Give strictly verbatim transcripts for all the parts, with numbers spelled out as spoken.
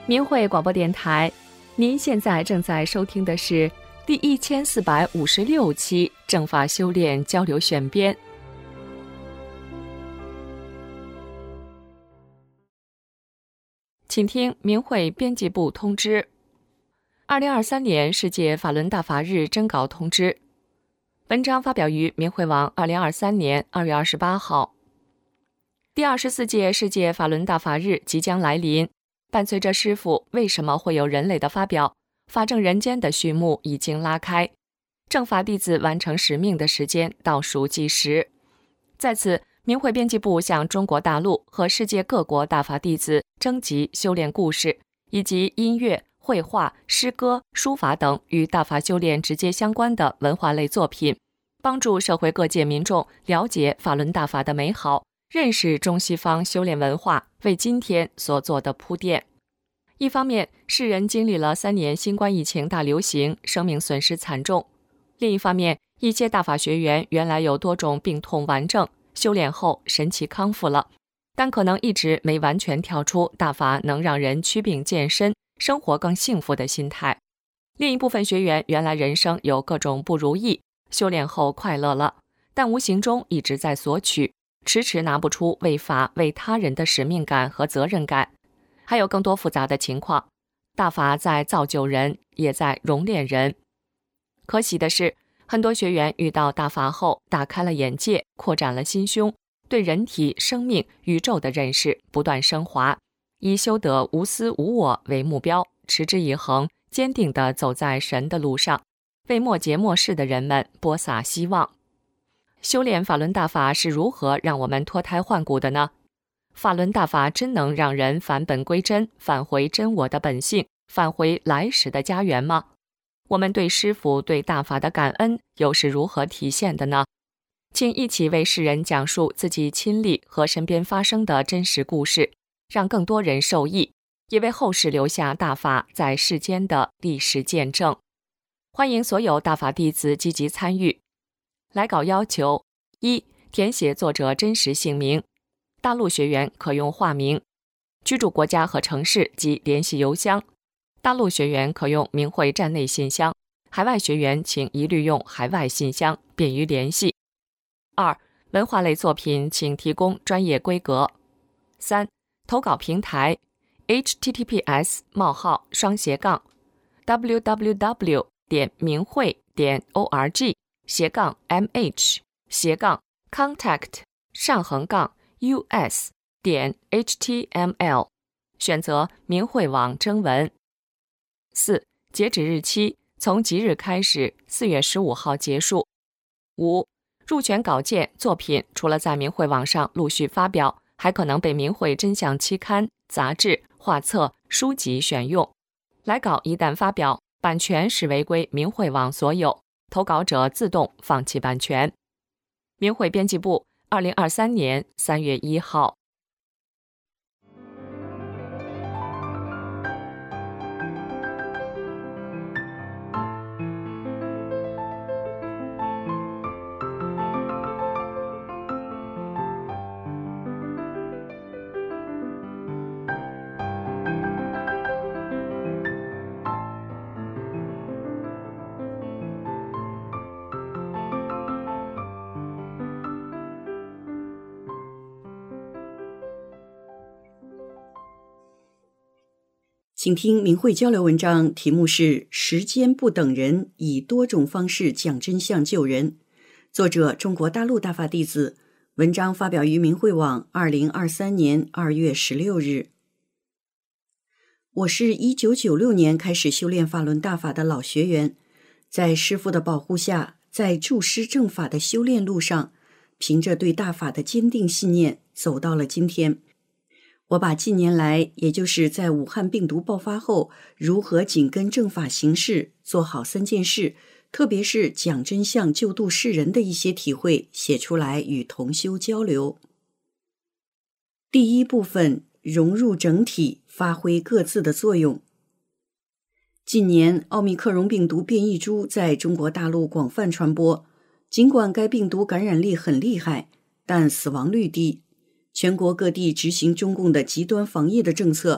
明慧广播电台，您现在正在收听的是第一千四百五十六期正法修炼交流选编。请听明慧编辑部通知：二零二三年世界法轮大法日征稿通知。文章发表于明慧网二零二三年二月二十八号。第二十四届世界法轮大法日即将来临，伴随着师父为什么会有人类的发表，法正人间的序幕已经拉开，正法弟子完成使命的时间倒数计时。在此，明慧编辑部向中国大陆和世界各国大法弟子征集修炼故事，以及音乐、绘画、诗歌、书法等与大法修炼直接相关的文化类作品，帮助社会各界民众了解法轮大法的美好，认识中西方修炼文化为今天所做的铺垫。一方面，世人经历了三年新冠疫情大流行，生命损失惨重；另一方面，一些大法学员原来有多种病痛顽症，修炼后神奇康复了，但可能一直没完全跳出大法能让人祛病健身、生活更幸福的心态。另一部分学员原来人生有各种不如意，修炼后快乐了，但无形中一直在索取，迟迟拿不出为法为他人的使命感和责任感。还有更多复杂的情况，大法在造就人，也在熔炼人。可喜的是，很多学员遇到大法后打开了眼界，扩展了心胸，对人体、生命、宇宙的认识不断升华，以修得无私无我为目标，持之以恒，坚定地走在神的路上，为末节末世的人们播撒希望。修炼法轮大法是如何让我们脱胎换骨的呢？法轮大法真能让人返本归真，返回真我的本性，返回来时的家园吗？我们对师父、对大法的感恩又是如何体现的呢？请一起为世人讲述自己亲历和身边发生的真实故事，让更多人受益，也为后世留下大法在世间的历史见证。欢迎所有大法弟子积极参与。来稿要求：一、填写作者真实姓名，大陆学员可用化名，居住国家和城市及联系邮箱。大陆学员可用明慧站内信箱，海外学员请一律用海外信箱，便于联系。二、文化类作品请提供专业规格。三、投稿平台 ：H T T P S 冒号双斜杠 w w w 点明慧点 org 斜杠 mh 斜杠 contact 上横杠 us 点 html， 选择明慧网征文。四、截止日期从即日开始，四月十五号结束。五、入选稿件作品除了在明慧网上陆续发表，还可能被明慧真相期刊、杂志、画册、书籍选用。来稿一旦发表，版权视为归明慧网所有，投稿者自动放弃版权。明慧编辑部，二零二三年三月一号。 请听明慧交流文章，题目是时间不等人，以多种方式讲真相救人。作者中国大陆大法弟子，文章发表于明慧网二零二三年二月十六日。我是一九九六年开始修炼法轮大法的老学员，在师父的保护下，在助师正法的修炼路上，凭着对大法的坚定信念走到了今天。我把近年来，也就是在武汉病毒爆发后，如何紧跟正法行事，做好三件事，特别是讲真相救度世人的一些体会写出来与同修交流。第一部分，融入整体，发挥各自的作用。近年，奥密克戎病毒变异株在中国大陆广泛传播，尽管该病毒感染力很厉害，但死亡率低。全国各地执行中共的极端防疫的政策，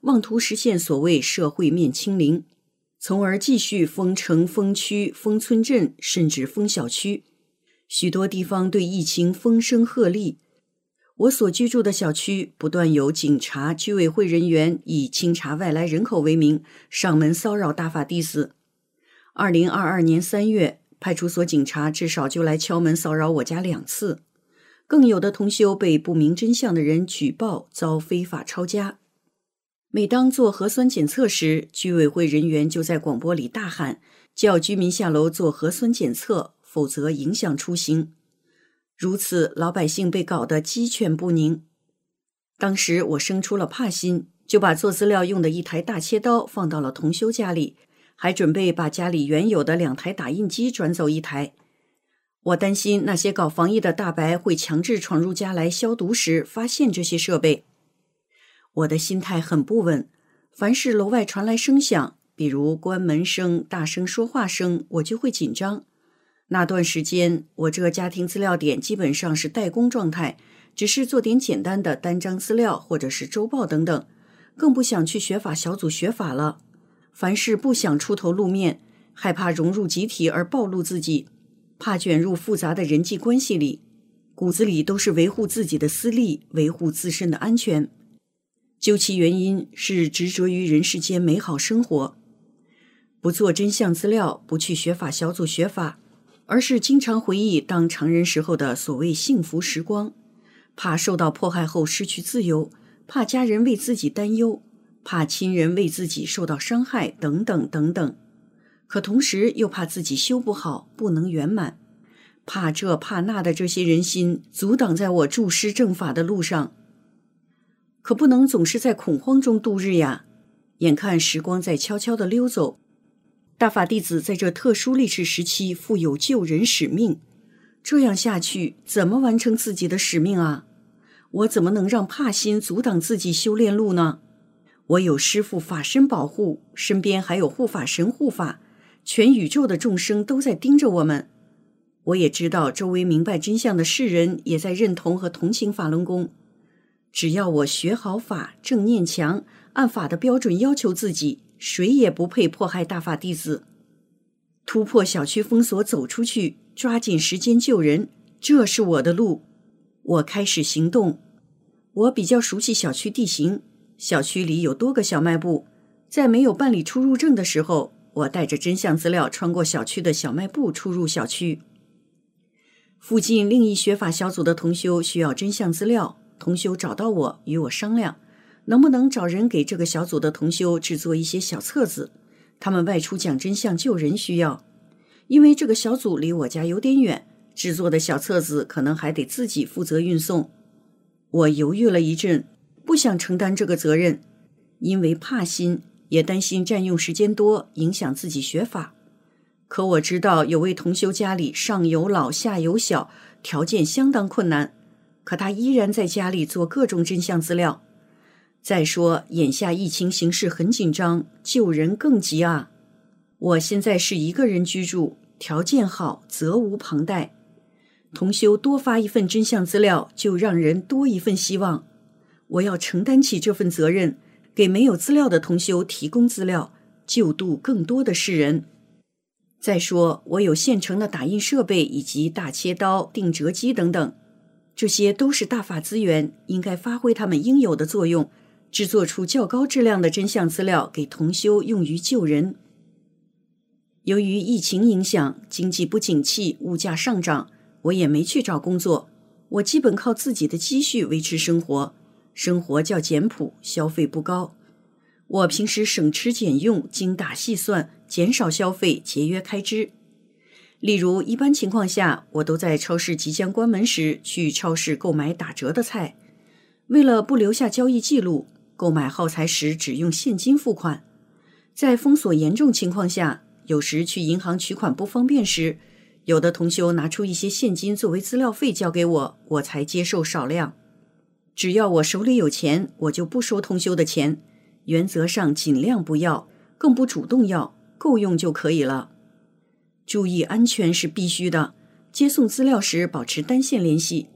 妄图实现所谓社会面清零，从而继续封城、封区、封村镇，甚至封小区。许多地方对疫情风声鹤唳。我所居住的小区不断有警察、居委会人员以清查外来人口为名上门骚扰大法弟子。二零二二年三月，派出所警察至少就来敲门骚扰我家两次，更有的同修被不明真相的人举报遭非法抄家。每当做核酸检测时，居委会人员就在广播里大喊，叫居民下楼做核酸检测，否则影响出行。如此，老百姓被搞得鸡犬不宁。当时我生出了怕心，就把做资料用的一台大切刀放到了同修家里，还准备把家里原有的两台打印机转走一台。我担心那些搞防疫的大白会强制闯入家来消毒时发现这些设备。我的心态很不稳，凡是楼外传来声响，比如关门声、大声说话声，我就会紧张。那段时间，我这个家庭资料点基本上是代工状态，只是做点简单的单张资料或者是周报等等，更不想去学法小组学法了。凡事不想出头露面，害怕融入集体而暴露自己，怕卷入复杂的人际关系里，骨子里都是维护自己的私利，维护自身的安全。究其原因，是执着于人世间美好生活，不做真相资料，不去学法小组学法，而是经常回忆当常人时候的所谓幸福时光，怕受到迫害后失去自由，怕家人为自己担忧，怕亲人为自己受到伤害，等等等等。可同时又怕自己修不好，不能圆满，怕这怕那的这些人心阻挡在我助师正法的路上。可不能总是在恐慌中度日呀，眼看时光在悄悄地溜走。大法弟子在这特殊历史时期负有救人使命，这样下去怎么完成自己的使命啊？我怎么能让怕心阻挡自己修炼路呢？我有师父法身保护，身边还有护法神护法，全宇宙的众生都在盯着我们。我也知道周围明白真相的世人也在认同和同情法轮功。只要我学好法，正念强，按法的标准要求自己，谁也不配迫害大法弟子。突破小区封锁走出去，抓紧时间救人，这是我的路。我开始行动。我比较熟悉小区地形，小区里有多个小卖部，在没有办理出入证的时候，我带着真相资料穿过小区的小卖部出入小区。附近另一学法小组的同修需要真相资料，同修找到我，与我商量能不能找人给这个小组的同修制作一些小册子，他们外出讲真相救人需要。因为这个小组离我家有点远，制作的小册子可能还得自己负责运送。我犹豫了一阵，不想承担这个责任，因为怕心，也担心占用时间多，影响自己学法。可我知道有位同修家里上有老下有小，条件相当困难，可他依然在家里做各种真相资料。再说眼下疫情形势很紧张，救人更急啊。我现在是一个人居住，条件好，责无旁贷。同修多发一份真相资料，就让人多一份希望。我要承担起这份责任，给没有资料的同修提供资料，救度更多的世人。再说我有现成的打印设备以及大切刀、定折机等等，这些都是大法资源，应该发挥它们应有的作用，制作出较高质量的真相资料给同修用于救人。由于疫情影响，经济不景气，物价上涨，我也没去找工作，我基本靠自己的积蓄维持生活，生活较简朴，消费不高。我平时省吃俭用，精打细算，减少消费，节约开支。例如一般情况下，我都在超市即将关门时去超市购买打折的菜，为了不留下交易记录，购买耗材时只用现金付款。在封锁严重情况下，有时去银行取款不方便时，有的同修拿出一些现金作为资料费交给我，我才接受少量。只要我手里有钱，我就不收同修的钱，原则上尽量不要，更不主动要，够用就可以了。注意安全是必须的，接送资料时保持单线联系。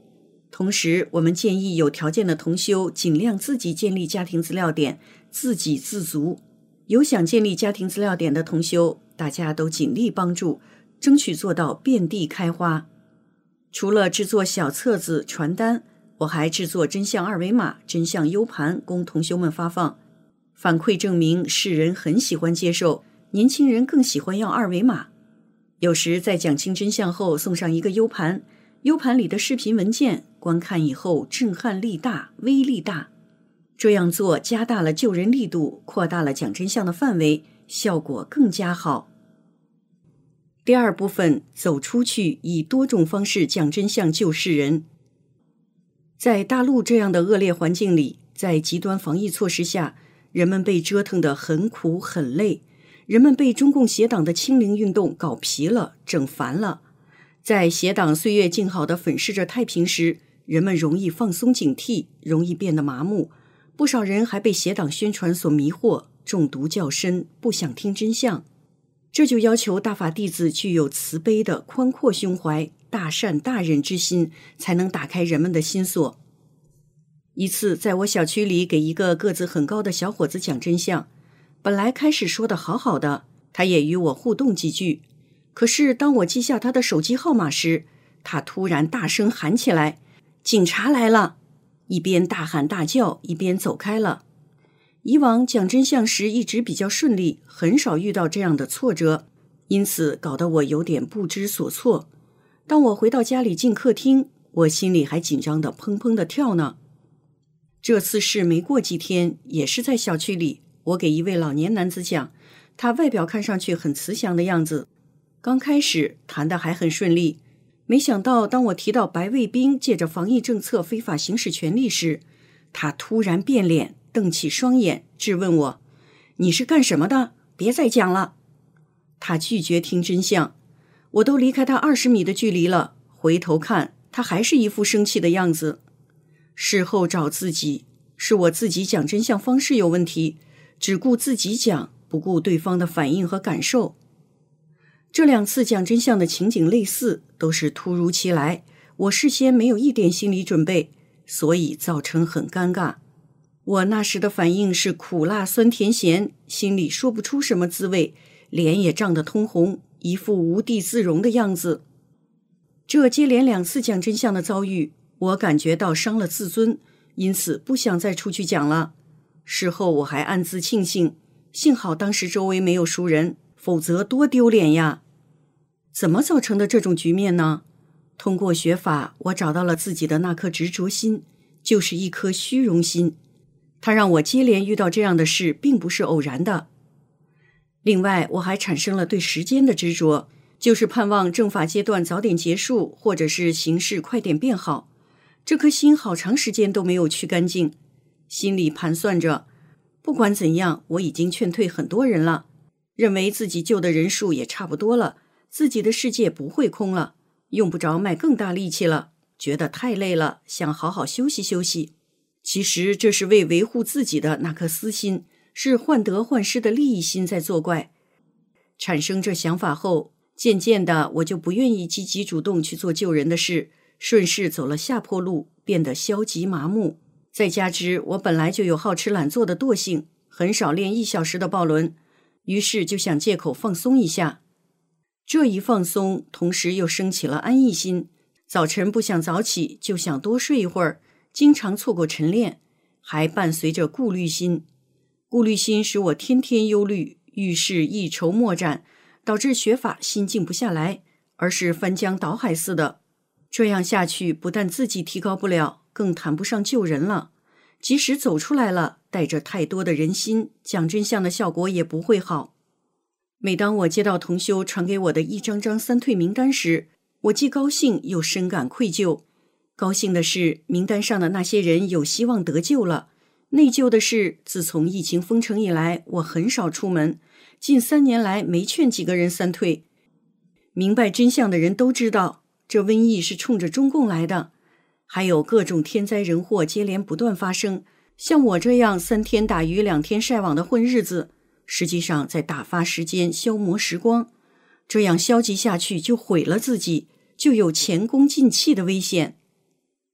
同时，我们建议有条件的同修尽量自己建立家庭资料点，自给自足。有想建立家庭资料点的同修，大家都尽力帮助，争取做到遍地开花。除了制作小册子、传单，我还制作真相二维码、真相 U 盘供同修们发放。反馈证明世人很喜欢接受，年轻人更喜欢要二维码。有时在讲清真相后送上一个 U 盘，U 盘里的视频文件观看以后震撼力大，威力大。这样做加大了救人力度，扩大了讲真相的范围，效果更加好。第二部分，走出去，以多种方式讲真相救世人。在大陆这样的恶劣环境里，在极端防疫措施下，人们被折腾得很苦很累，人们被中共邪党的清零运动搞疲了，整烦了。在邪党岁月静好地粉饰着太平时，人们容易放松警惕，容易变得麻木。不少人还被邪党宣传所迷惑，中毒较深，不想听真相。这就要求大法弟子具有慈悲的宽阔胸怀、大善大忍之心，才能打开人们的心锁。一次在我小区里给一个个子很高的小伙子讲真相，本来开始说的好好的，他也与我互动几句，可是当我记下他的手机号码时，他突然大声喊起来：“警察来了！”一边大喊大叫，一边走开了。以往讲真相时一直比较顺利，很少遇到这样的挫折，因此搞得我有点不知所措。当我回到家里进客厅，我心里还紧张的砰砰的跳呢。这次事没过几天，也是在小区里，我给一位老年男子讲，他外表看上去很慈祥的样子，刚开始谈的还很顺利，没想到当我提到白卫兵借着防疫政策非法行使权利时，他突然变脸，瞪起双眼，质问我：“你是干什么的？别再讲了。”他拒绝听真相，我都离开他二十米的距离了，回头看，他还是一副生气的样子。事后找自己，是我自己讲真相方式有问题，只顾自己讲，不顾对方的反应和感受。这两次讲真相的情景类似，都是突如其来，我事先没有一点心理准备，所以造成很尴尬。我那时的反应是苦辣酸甜咸，心里说不出什么滋味，脸也涨得通红，一副无地自容的样子。这接连两次讲真相的遭遇，我感觉到伤了自尊，因此不想再出去讲了。事后我还暗自庆幸，幸好当时周围没有熟人，否则多丢脸呀！怎么造成的这种局面呢？通过学法，我找到了自己的那颗执着心，就是一颗虚荣心。它让我接连遇到这样的事，并不是偶然的。另外，我还产生了对时间的执着，就是盼望正法阶段早点结束，或者是形势快点变好。这颗心好长时间都没有去干净，心里盘算着，不管怎样，我已经劝退很多人了，认为自己救的人数也差不多了，自己的世界不会空了，用不着卖更大力气了，觉得太累了，想好好休息休息。其实这是为维护自己的那颗私心，是患得患失的利益心在作怪。产生这想法后，渐渐的我就不愿意积极主动去做救人的事，顺势走了下坡路，变得消极麻木。再加之我本来就有好吃懒做的惰性，很少练一小时的抱轮，于是就想借口放松一下。这一放松，同时又升起了安逸心，早晨不想早起，就想多睡一会儿，经常错过晨练，还伴随着顾虑心。顾虑心使我天天忧虑，遇事一筹莫展，导致学法心静不下来，而是翻江倒海似的。这样下去，不但自己提高不了，更谈不上救人了。即使走出来了，带着太多的人心，讲真相的效果也不会好。每当我接到同修传给我的一张张三退名单时，我既高兴又深感愧疚。高兴的是，名单上的那些人有希望得救了；内疚的是，自从疫情封城以来，我很少出门，近三年来没劝几个人三退。明白真相的人都知道，这瘟疫是冲着中共来的，还有各种天灾人祸接连不断发生。像我这样三天打鱼两天晒网的混日子，实际上在打发时间，消磨时光。这样消极下去就毁了自己，就有前功尽弃的危险。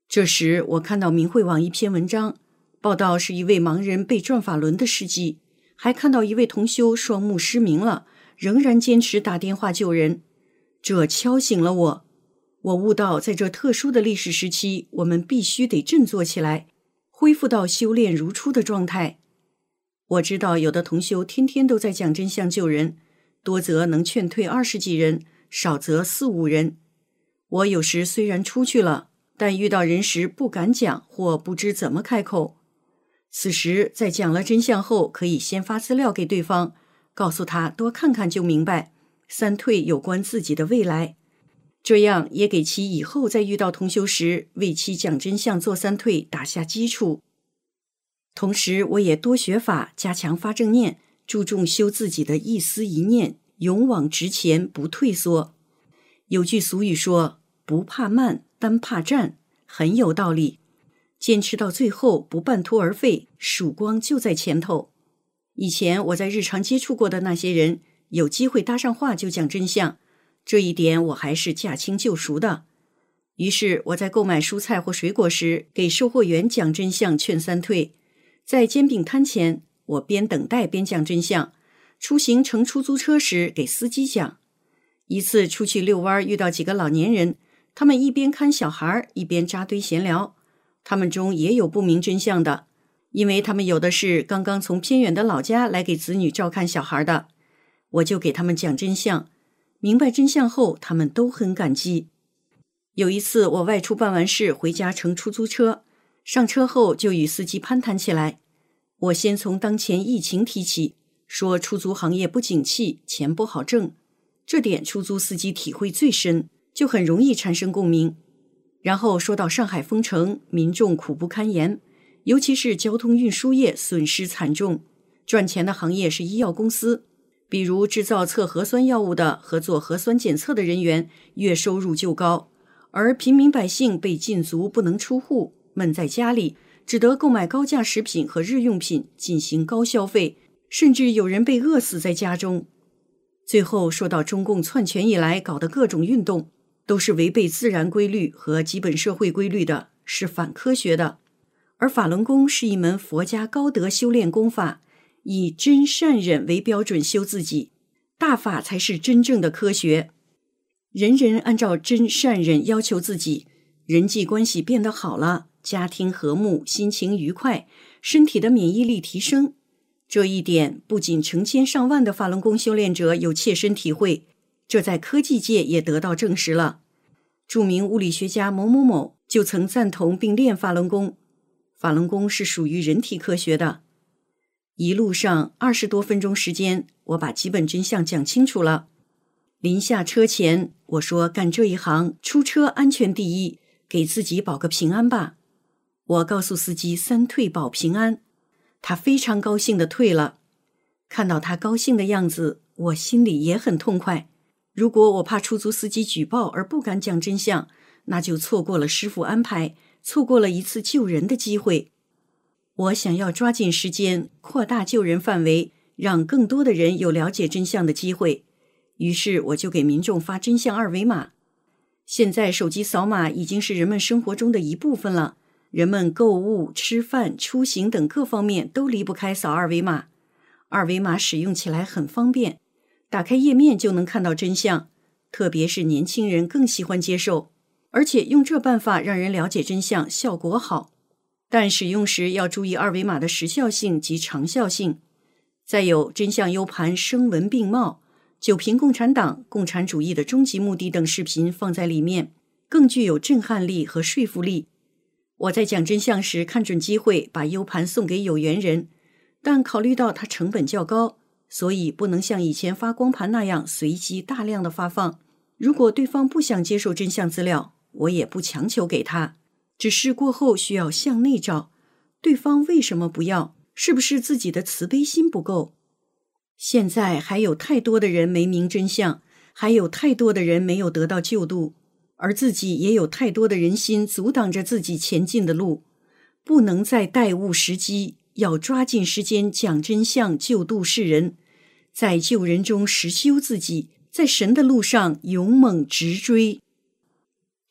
这时我看到明慧网一篇文章，报道是一位盲人被转法轮的事迹，还看到一位同修双目失明了，仍然坚持打电话救人。这敲醒了我，我悟到在这特殊的历史时期，我们必须得振作起来，恢复到修炼如初的状态。我知道有的同修天天都在讲真相救人，多则能劝退二十几人，少则四五人。我有时虽然出去了，但遇到人时不敢讲或不知怎么开口。此时在讲了真相后，可以先发资料给对方，告诉他多看看就明白，三退有关自己的未来。这样也给其以后在遇到同修时为其讲真相做三退打下基础。同时我也多学法，加强发正念，注重修自己的一思一念，勇往直前，不退缩。有句俗语说，不怕慢，单怕站，很有道理。坚持到最后，不半途而废，曙光就在前头。以前我在日常接触过的那些人，有机会搭上话就讲真相，这一点我还是驾轻就熟的。于是我在购买蔬菜或水果时，给售货员讲真相，劝三退。在煎饼摊前，我边等待边讲真相。出行乘出租车时，给司机讲。一次出去遛弯，遇到几个老年人，他们一边看小孩，一边扎堆闲聊。他们中也有不明真相的，因为他们有的是刚刚从偏远的老家来给子女照看小孩的。我就给他们讲真相，明白真相后，他们都很感激。有一次我外出办完事回家乘出租车，上车后就与司机攀谈起来。我先从当前疫情提起，说出租行业不景气，钱不好挣，这点出租司机体会最深，就很容易产生共鸣。然后说到上海封城，民众苦不堪言，尤其是交通运输业损失惨重，赚钱的行业是医药公司，比如制造测核酸药物的和做核酸检测的人员月收入就高，而平民百姓被禁足不能出户，闷在家里，只得购买高价食品和日用品进行高消费，甚至有人被饿死在家中。最后说到中共篡权以来搞的各种运动，都是违背自然规律和基本社会规律的，是反科学的。而法轮功是一门佛家高德修炼功法，以真善忍为标准修自己，大法才是真正的科学。人人按照真善忍要求自己，人际关系变得好了，家庭和睦，心情愉快，身体的免疫力提升。这一点不仅成千上万的法轮功修炼者有切身体会，这在科技界也得到证实了。著名物理学家某某某就曾赞同并练法轮功。法轮功是属于人体科学的。一路上二十多分钟时间，我把基本真相讲清楚了。临下车前，我说干这一行，出车安全第一，给自己保个平安吧。我告诉司机三退保平安，他非常高兴地退了。看到他高兴的样子，我心里也很痛快。如果我怕出租司机举报而不敢讲真相，那就错过了师父安排，错过了一次救人的机会。我想要抓紧时间，扩大救人范围，让更多的人有了解真相的机会。于是我就给民众发真相二维码。现在手机扫码已经是人们生活中的一部分了，人们购物、吃饭、出行等各方面都离不开扫二维码。二维码使用起来很方便，打开页面就能看到真相，特别是年轻人更喜欢接受，而且用这办法让人了解真相，效果好。但使用时要注意二维码的时效性及长效性。再有真相 U 盘声文并茂，九评共产党、共产主义的终极目的等视频放在里面，更具有震撼力和说服力。我在讲真相时看准机会把 U 盘送给有缘人，但考虑到它成本较高，所以不能像以前发光盘那样随机大量的发放。如果对方不想接受真相资料，我也不强求给他，只是过后需要向内找，对方为什么不要？是不是自己的慈悲心不够？现在还有太多的人没明真相，还有太多的人没有得到救度，而自己也有太多的人心阻挡着自己前进的路，不能再耽误时机，要抓紧时间讲真相，救度世人，在救人中实修自己，在神的路上勇猛直追。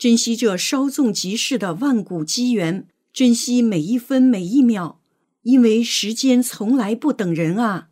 珍惜这稍纵即逝的万古机缘，珍惜每一分每一秒，因为时间从来不等人啊。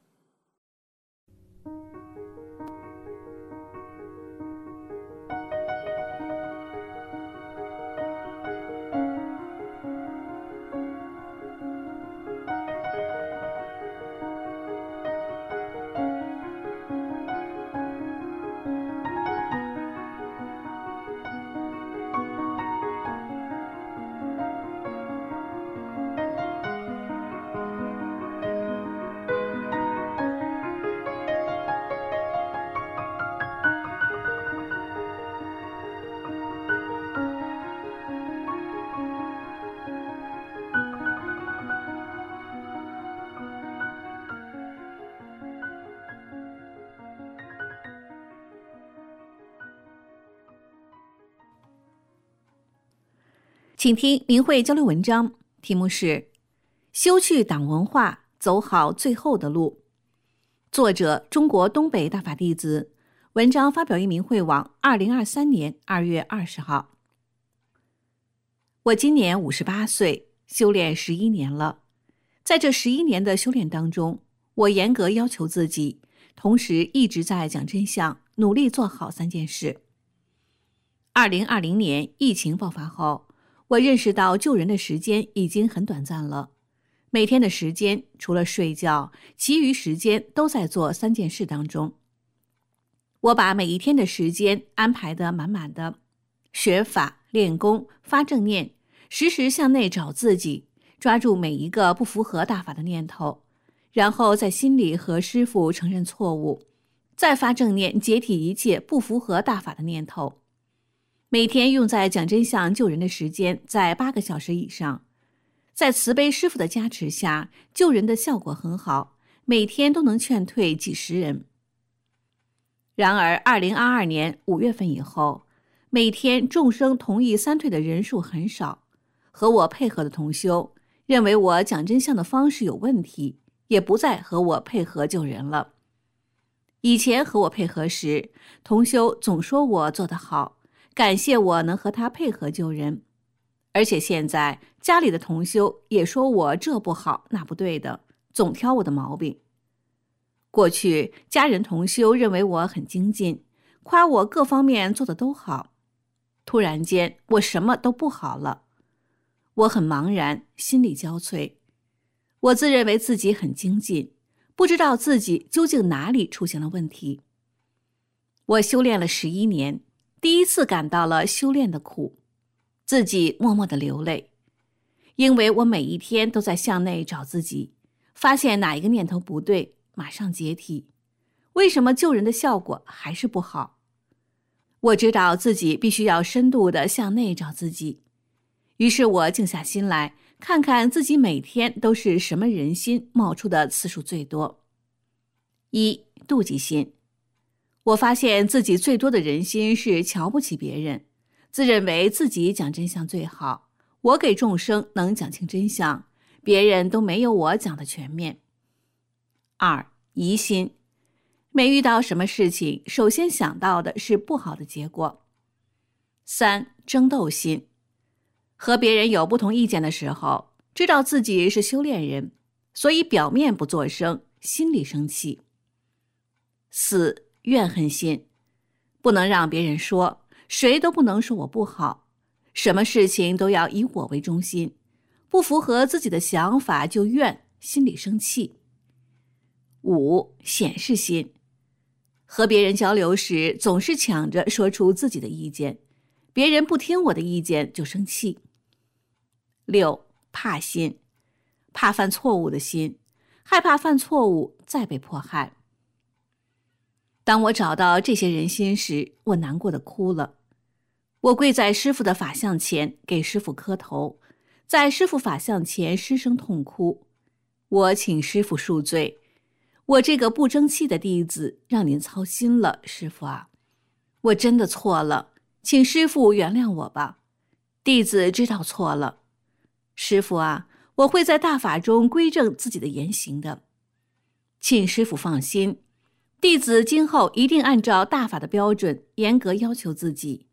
请听明慧交流文章，题目是修去党文化，走好最后的路。作者中国东北大法弟子，文章发表于明慧网二零二三年二月二十号。我今年五十八岁，修炼十一年了。在这十一年的修炼当中，我严格要求自己，同时一直在讲真相，努力做好三件事。二零二零年疫情爆发后，我认识到救人的时间已经很短暂了，每天的时间除了睡觉，其余时间都在做三件事当中。我把每一天的时间安排得满满的，学法、练功、发正念，时时向内找自己，抓住每一个不符合大法的念头，然后在心里和师父承认错误，再发正念解体一切不符合大法的念头。每天用在讲真相救人的时间在八个小时以上，在慈悲师父的加持下，救人的效果很好，每天都能劝退几十人。然而二零二二年五月份以后，每天众生同意三退的人数很少，和我配合的同修认为我讲真相的方式有问题，也不再和我配合救人了。以前和我配合时，同修总说我做得好，感谢我能和他配合救人，而且现在家里的同修也说我这不好那不对的，总挑我的毛病。过去家人同修认为我很精进，夸我各方面做得都好，突然间我什么都不好了，我很茫然，心力交瘁。我自认为自己很精进，不知道自己究竟哪里出现了问题。我修炼了十一年，第一次感到了修炼的苦，自己默默地流泪，因为我每一天都在向内找自己，发现哪一个念头不对，马上解体。为什么救人的效果还是不好？我知道自己必须要深度地向内找自己，于是我静下心来，看看自己每天都是什么人心冒出的次数最多。一、妒忌心。我发现自己最多的人心是瞧不起别人，自认为自己讲真相最好，我给众生能讲清真相，别人都没有我讲的全面。二、疑心。每遇到什么事情，首先想到的是不好的结果。三、争斗心。和别人有不同意见的时候，知道自己是修炼人，所以表面不作声，心里生气。四、怨恨心。不能让别人说，谁都不能说我不好，什么事情都要以我为中心，不符合自己的想法就怨，心里生气。五、显示心。和别人交流时，总是抢着说出自己的意见，别人不听我的意见就生气。六、怕心。怕犯错误的心，害怕犯错误再被迫害。当我找到这些人心时，我难过的哭了。我跪在师父的法像前，给师父磕头，在师父法像前失声痛哭。我请师父恕罪，我这个不争气的弟子让您操心了，师父啊，我真的错了，请师父原谅我吧，弟子知道错了。师父啊，我会在大法中归正自己的言行的，请师父放心，弟子今后一定按照大法的标准严格要求自己，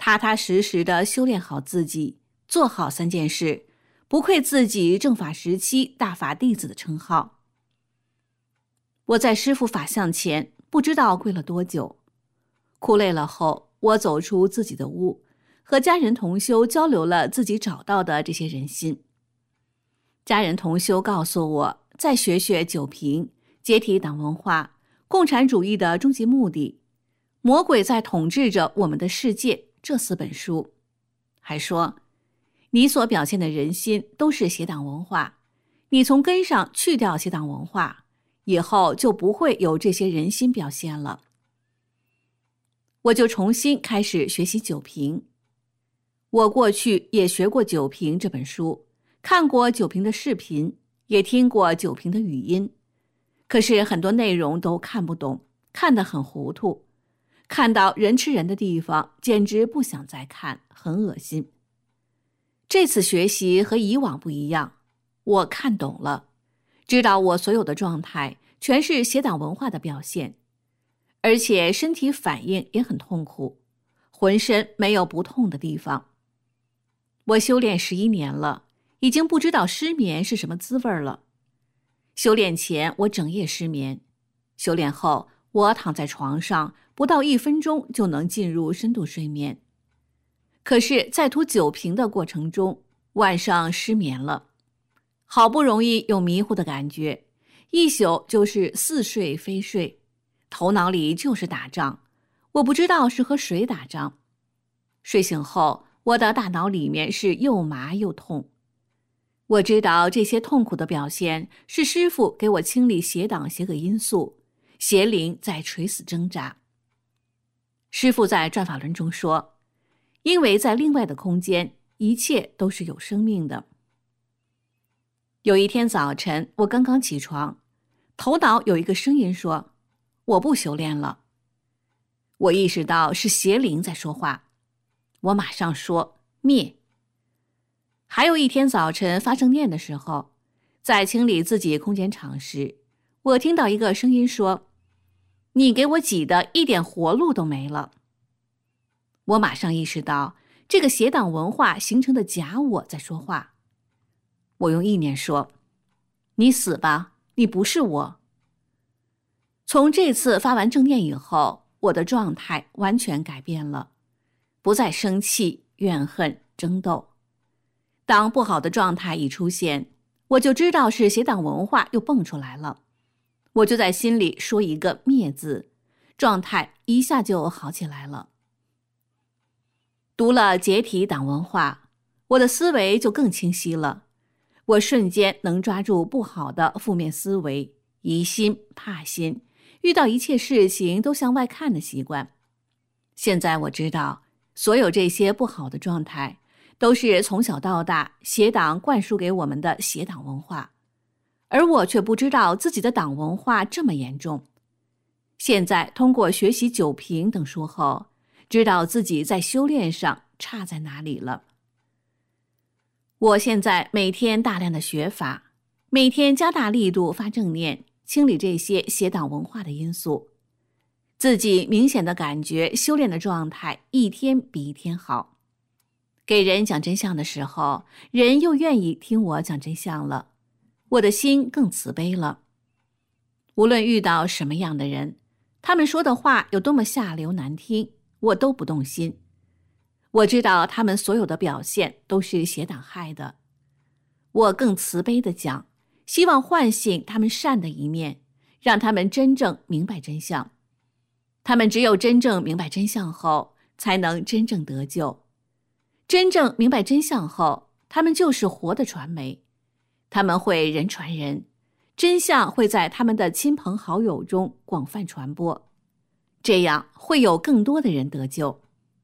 踏踏实实地修炼好自己，做好三件事，不愧自己正法时期大法弟子的称号。我在师父法像前不知道跪了多久，哭累了后，我走出自己的屋，和家人同修交流了自己找到的这些人心。家人同修告诉我，再学学九评、解体党文化、共产主义的终极目的、魔鬼在统治着我们的世界这四本书，还说你所表现的人心都是邪党文化，你从根上去掉邪党文化，以后就不会有这些人心表现了。我就重新开始学习九评。我过去也学过九评这本书，看过九评的视频，也听过九评的语音，可是很多内容都看不懂，看得很糊涂，看到人吃人的地方简直不想再看，很恶心。这次学习和以往不一样，我看懂了，知道我所有的状态全是邪党文化的表现，而且身体反应也很痛苦，浑身没有不痛的地方。我修炼十一年了，已经不知道失眠是什么滋味了。修炼前我整夜失眠，修炼后我躺在床上不到一分钟就能进入深度睡眠。可是在涂九评的过程中，晚上失眠了，好不容易有迷糊的感觉，一宿就是似睡非睡，头脑里就是打仗，我不知道是和谁打仗。睡醒后，我的大脑里面是又麻又痛。我知道这些痛苦的表现是师父给我清理邪党邪恶因素，邪灵在垂死挣扎。师父在转法轮中说，因为在另外的空间，一切都是有生命的。有一天早晨，我刚刚起床，头脑有一个声音说，我不修炼了。我意识到是邪灵在说话，我马上说灭。还有一天早晨发正念的时候，在清理自己空间场时，我听到一个声音说，你给我挤的一点活路都没了。我马上意识到这个邪党文化形成的假我在说话。我用意念说，你死吧，你不是我。从这次发完正念以后，我的状态完全改变了，不再生气、怨恨、争斗。当不好的状态一出现，我就知道是邪党文化又蹦出来了，我就在心里说一个灭字，状态一下就好起来了。读了解体党文化，我的思维就更清晰了，我瞬间能抓住不好的负面思维、疑心、怕心，遇到一切事情都向外看的习惯。现在我知道，所有这些不好的状态都是从小到大邪党灌输给我们的邪党文化，而我却不知道自己的党文化这么严重。现在通过学习九评等书后，知道自己在修炼上差在哪里了。我现在每天大量的学法，每天加大力度发正念，清理这些邪党文化的因素，自己明显的感觉修炼的状态一天比一天好。给人讲真相的时候，人又愿意听我讲真相了，我的心更慈悲了。无论遇到什么样的人，他们说的话有多么下流难听，我都不动心。我知道他们所有的表现都是邪党害的，我更慈悲地讲，希望唤醒他们善的一面，让他们真正明白真相。他们只有真正明白真相后，才能真正得救。真正明白真相后，他们就是活的传媒，他们会人传人，真相会在他们的亲朋好友中广泛传播，这样会有更多的人得救。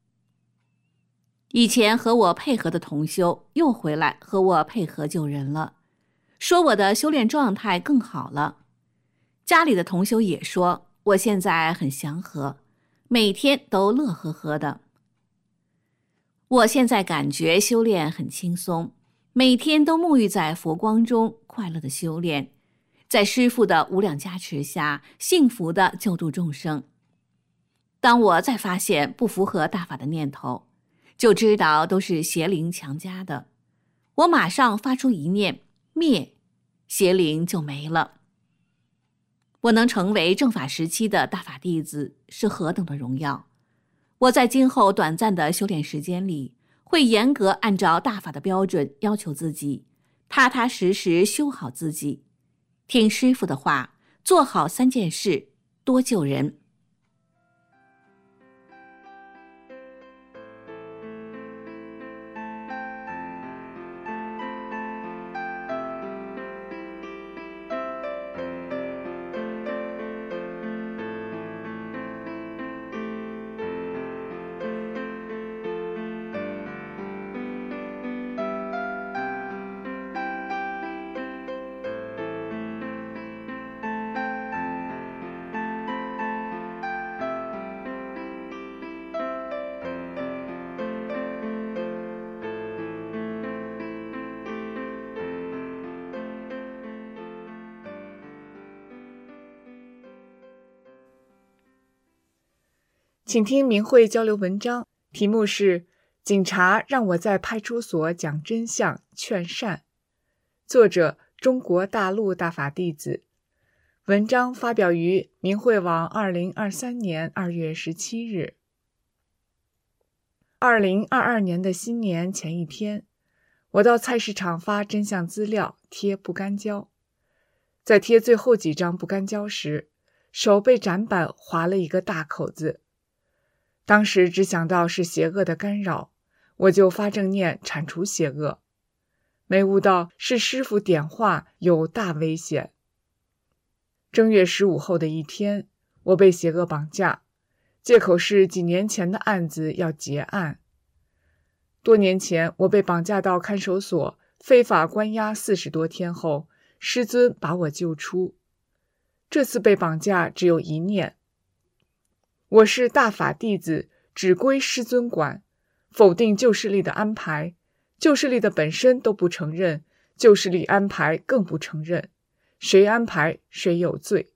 以前和我配合的同修又回来和我配合救人了，说我的修炼状态更好了。家里的同修也说我现在很祥和，每天都乐呵呵的。我现在感觉修炼很轻松，每天都沐浴在佛光中，快乐的修炼，在师父的无量加持下，幸福的救度众生。当我再发现不符合大法的念头， 就知道都是邪灵强加的。我马上发出一念灭，邪灵就没了。我能成为正法时期的大法弟子是何等的荣耀！我在今后短暂的修炼时间里，会严格按照大法的标准要求自己，踏踏实实修好自己，听师父的话，做好三件事，多救人。 请听明慧交流文章，题目是警察让我在派出所讲真相劝善，作者中国大陆大法弟子。文章发表于明慧网二零二三年二月十七日。二零二二年的新年前一天，我到菜市场发真相资料，贴不干胶。在贴最后几张不干胶时，手被展板划了一个大口子。当时只想到是邪恶的干扰，我就发正念铲除邪恶，没悟到是师父点化有大危险。正月十五后的一天，我被邪恶绑架，借口是几年前的案子要结案。多年前我被绑架到看守所，非法关押四十多天后，师尊把我救出。这次被绑架只有一念，我是大法弟子，只归师尊管，否定旧势力的安排，旧势力的本身都不承认，旧势力安排更不承认，谁安排谁有罪。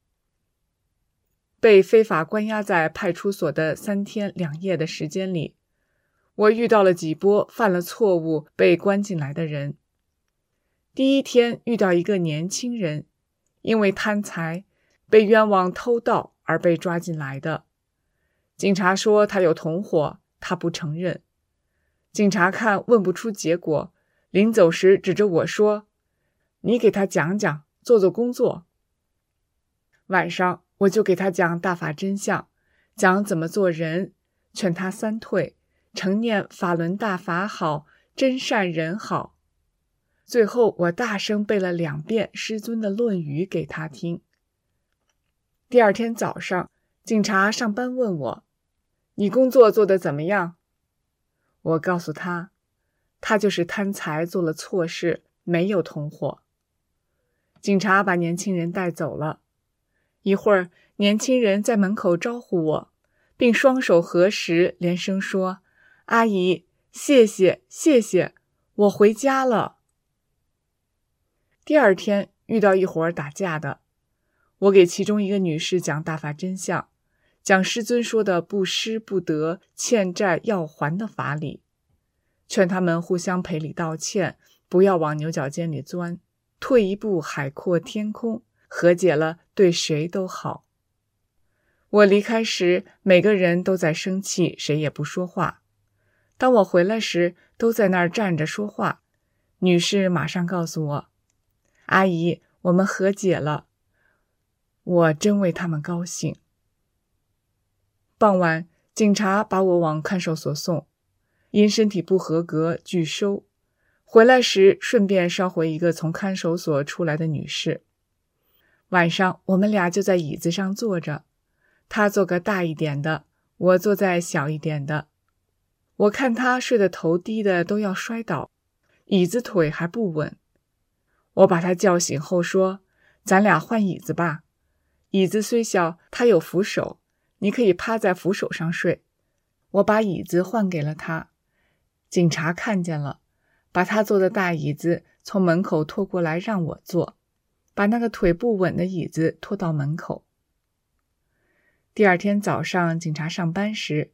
被非法关押在派出所的三天两夜的时间里，我遇到了几波犯了错误被关进来的人。第一天遇到一个年轻人，因为贪财被冤枉偷盗而被抓进来的。警察说他有同伙，他不承认。警察看问不出结果，临走时指着我说：“你给他讲讲，做做工作。”晚上我就给他讲大法真相，讲怎么做人，劝他三退，承念法轮大法好，真善人好。最后我大声背了两遍师尊的论语给他听。第二天早上，警察上班问我：“你工作做得怎么样？”我告诉他，他就是贪财做了错事，没有同伙。警察把年轻人带走了。一会儿，年轻人在门口招呼我，并双手合十，连声说：“阿姨，谢谢，谢谢，我回家了。”第二天遇到一伙打架的，我给其中一个女士讲大法真相，讲师尊说的不失不得，欠债要还的法理，劝他们互相赔礼道歉，不要往牛角尖里钻，退一步海阔天空，和解了对谁都好。我离开时，每个人都在生气，谁也不说话。当我回来时，都在那儿站着说话。女士马上告诉我：“阿姨，我们和解了。”我真为他们高兴。傍晚，警察把我往看守所送，因身体不合格拒收。回来时顺便捎回一个从看守所出来的女士。晚上我们俩就在椅子上坐着，她坐个大一点的，我坐在小一点的。我看她睡得头低的都要摔倒，椅子腿还不稳。我把她叫醒后说：“咱俩换椅子吧，椅子虽小，它有扶手，你可以趴在扶手上睡。”我把椅子换给了她。警察看见了，把他坐的大椅子从门口拖过来让我坐，把那个腿不稳的椅子拖到门口。第二天早上警察上班时，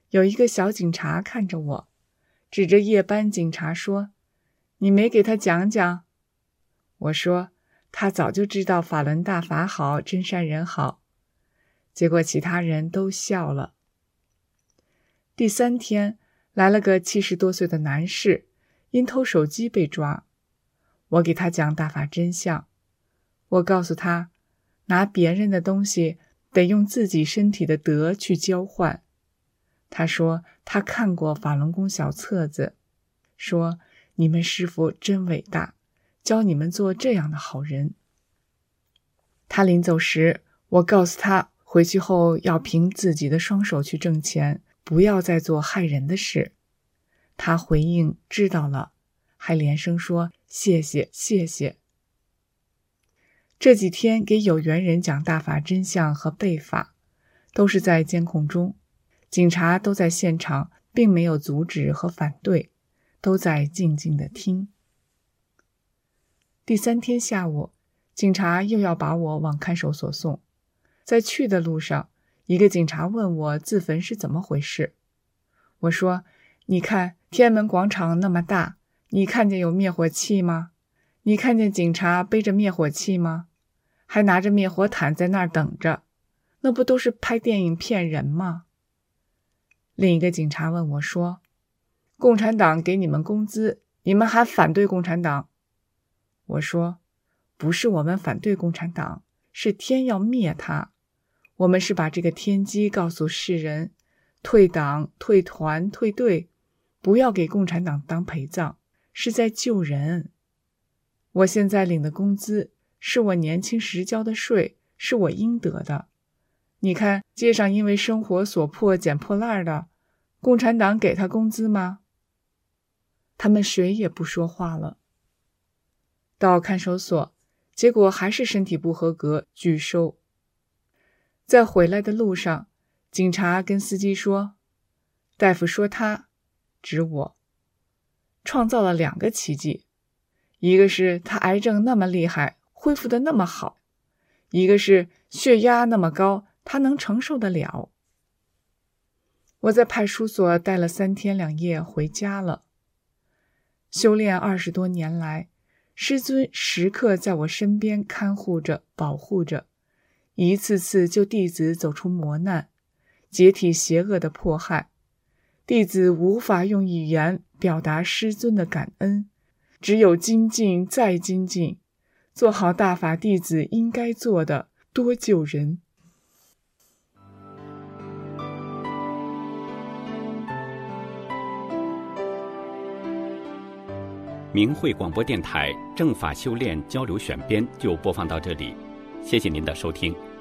有一个小警察看着我，指着夜班警察说：“你没给他讲讲？”我说：“他早就知道法轮大法好，真善人好。”结果其他人都笑了。第三天，来了个七十多岁的男士，因偷手机被抓。我给他讲大法真相。我告诉他，拿别人的东西得用自己身体的德去交换。他说他看过法轮功小册子，说你们师父真伟大，教你们做这样的好人。他临走时，我告诉他回去后要凭自己的双手去挣钱，不要再做害人的事。他回应知道了，还连声说谢谢谢谢。这几天给有缘人讲大法真相和背法，都是在监控中，警察都在现场，并没有阻止和反对，都在静静地听。第三天下午，警察又要把我往看守所送。在去的路上，一个警察问我自焚是怎么回事。我说，你看天安门广场那么大，你看见有灭火器吗？你看见警察背着灭火器吗？还拿着灭火毯在那儿等着，那不都是拍电影骗人吗？另一个警察问我说，共产党给你们工资，你们还反对共产党？我说，不是我们反对共产党，是天要灭他。我们是把这个天机告诉世人，退党、退团、退队，不要给共产党当陪葬，是在救人。我现在领的工资是我年轻时交的税，是我应得的。你看街上因为生活所迫捡破烂的，共产党给他工资吗？他们谁也不说话了。到看守所，结果还是身体不合格，拒收。在回来的路上，警察跟司机说，大夫说他，指我，创造了两个奇迹，一个是他癌症那么厉害，恢复得那么好，一个是血压那么高，他能承受得了。我在派出所待了三天两夜，回家了。修炼二十多年来，师尊时刻在我身边看护着，保护着，一次次救弟子走出磨难，解体邪恶的迫害。弟子无法用语言表达师尊的感恩，只有精进再精进，做好大法弟子应该做的，多救人。 明慧广播电台正法修炼交流选编就播放到这里，谢谢您的收听。